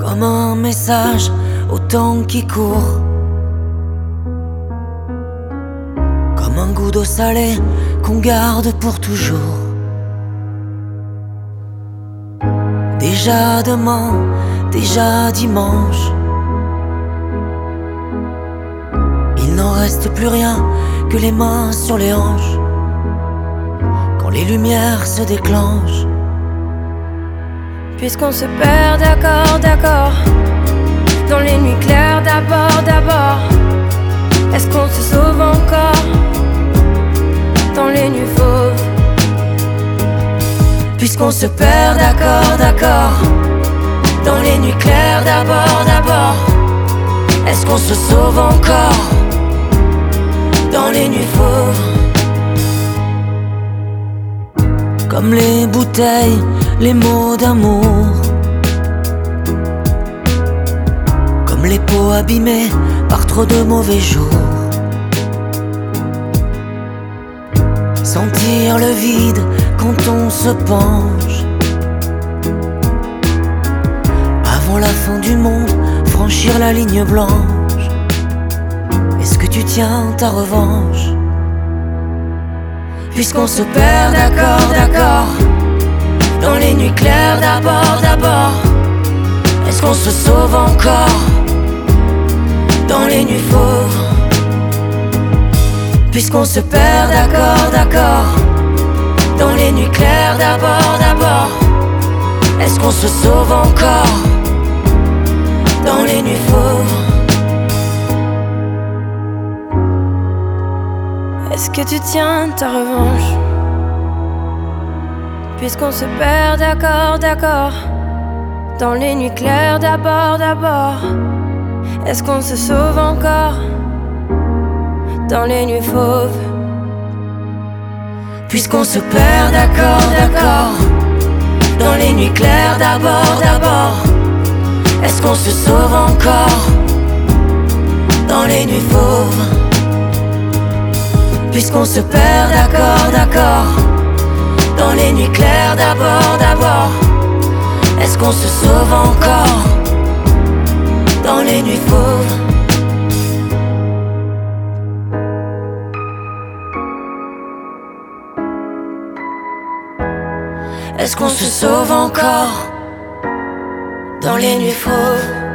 comme un message au temps qui court, comme un goût d'eau salée qu'on garde pour toujours. Déjà demain, déjà dimanche, il n'en reste plus rien que les mains sur les hanches. Quand les lumières se déclenchent, puisqu'on se perd d'accord, d'accord, dans les nuits claires d'abord, d'abord. Est-ce qu'on se sauve encore dans les nuits fauves? Puisqu'on se perd d'accord, d'accord, dans les nuits claires d'abord, d'abord. Est-ce qu'on se sauve encore dans les nuits fauves? Comme les bouteilles, les mots d'amour, comme les peaux abîmées par trop de mauvais jours. Sentir le vide quand on se penche, avant la fin du monde, franchir la ligne blanche. Est-ce que tu tiens ta revanche? Puisqu'on se perd d'accord, d'accord, dans les nuits claires d'abord, d'abord. Est-ce qu'on se sauve encore dans les nuits fauves? Puisqu'on se perd d'accord, d'accord, dans les nuits claires d'abord, d'abord. Est-ce qu'on se sauve encore dans les nuits fauves? Est-ce que tu tiens ta revanche? Puisqu'on se perd d'accord, d'accord, dans les nuits claires d'abord, d'abord. Est-ce qu'on se sauve encore dans les nuits fauves? Puisqu'on se perd d'accord, d'accord, dans les nuits claires d'abord, d'abord. Est-ce qu'on se sauve encore dans les nuits fauves? Puisqu'on se perd d'accord, d'accord, dans les nuits claires d'abord, d'abord. Est-ce qu'on se sauve encore dans les nuits fauves? Est-ce qu'on se sauve encore dans les nuits fauves?